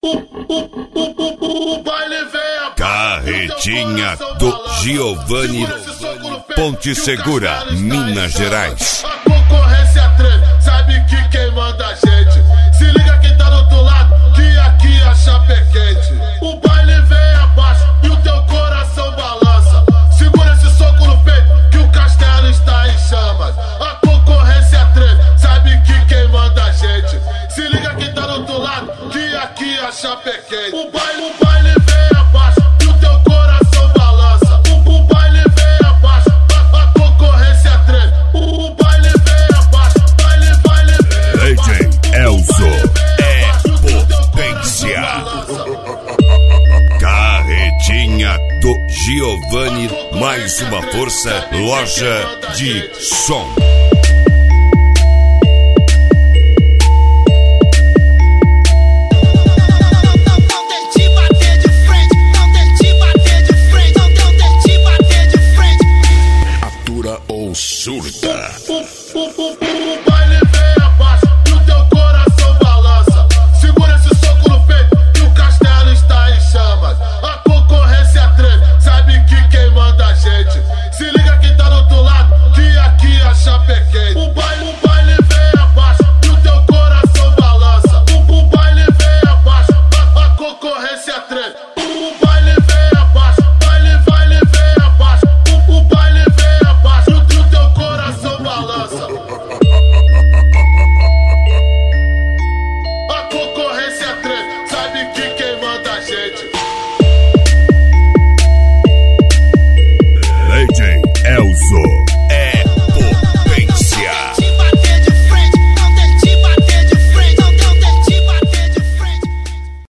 Carretinha do Giovanni, Ponte Segura, Minas Gerais. A concorrência treme, sabe que quem manda a gente. Se liga quem tá do outro lado, que aqui a chapa é quente. O baile vem abaixo e o teu coração balança. Segura esse soco no peito, que o castelo está em chamas. A concorrência treme, sabe que quem manda a gente. Se liga quem tá do outro lado, que aqui a chapa é quente. O baile vem abaixo e o teu coração balança. O baile vem abaixo, a concorrência treme. O baile vem abaixo, baile vem. DJ Elzo é potência. Carretinha do Giovanni, mais uma força, loja de som.